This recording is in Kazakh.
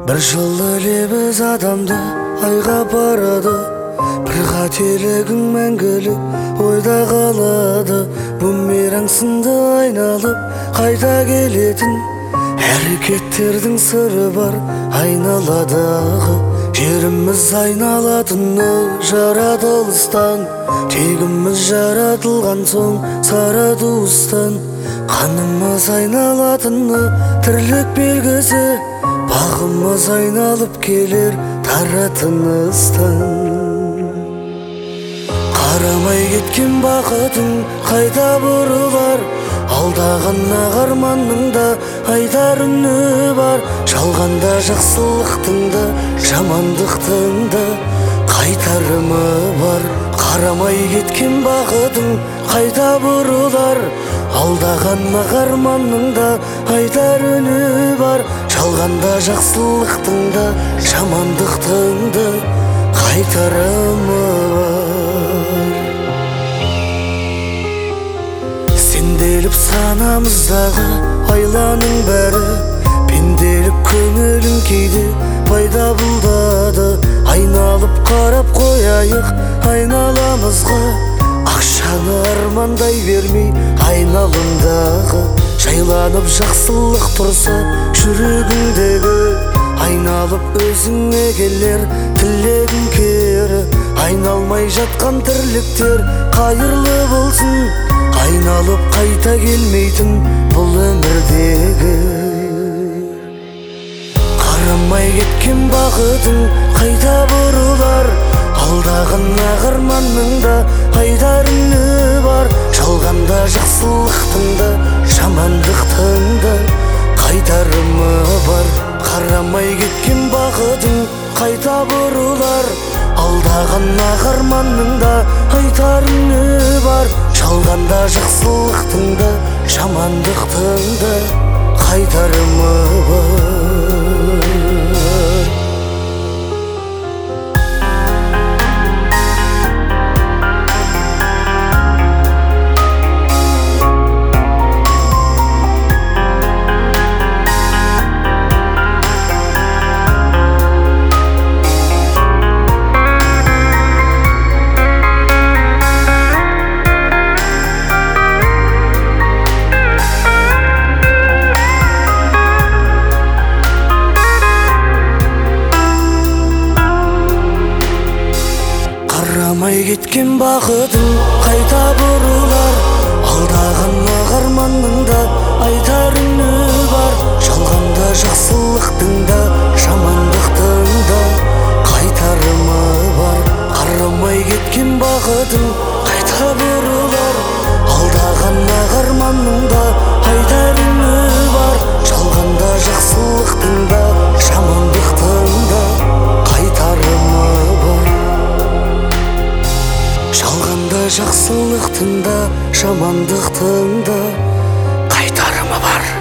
Bir жыл элебиз адамды айга барады, bir кателигиң мәңгілік ойда қалады. Бумеранг сынды айналып қайта келетін әрекеттердің сыры бар айналадағы. Жеріміз айналатыны жаратылыстан, тегіміз жаратылған соң сары туыстан. Қанымыз айналатыны тірлік белгісі, бағымыз айналып келер таратыныстан. Қарамай кеткен бақытың қайта бұрылар, алдаған арманның да айтар үні бар. Жалғанда жақсылықтың да жамандықтың да қайтарымы бар. Қарамай кеткен бақытың қайта бұрылар, алдаған арманның да айтар үні бар. Жалғанда жақсылықтың да жамандықтың да қайтарымы бар. Сенделіп санамыздағы айланың бәрі, пенделік көңілің кейде пайда бұлдады. Айналып қарап қояйық айналамызға, ақшаны армандай бермей айналымдағы. Жайланып жақсылық тұрса жүрегіңдегі, айналып өзіңе келер тілегің кері. Айналмай жатқан тірліктер қайырлы болсын, айналып қайта келмейтін бұл өмірдегі. Қарамай кеткен бақытың қайта бұрылар, алдаған арманның да айтар үні бар. Жалғанда жақсылықтың да жамандықтың да қайтарымы бар. Қарамай кеткен бақытың қайта бұрылар, алдаған арманның да айтар үні бар. Жалғанда жақсылықтың да жамандықтың да қайтарымы бар. Қарамай кеткен бақытың қайта бұрылар, алдаған арманның да айтар үні бар. Жалғанда жақсылықтың да жамандықтың да қайтарымы бар. Қарамай кеткен бақытың қайта бұрылар, алдаған арманның да айтар үні бар. Жалғанда жақсылықтың да жамандықтың да қайтарымы бар. Жалғанда жақсылықтың да жамандықтың да қайтарымы бар.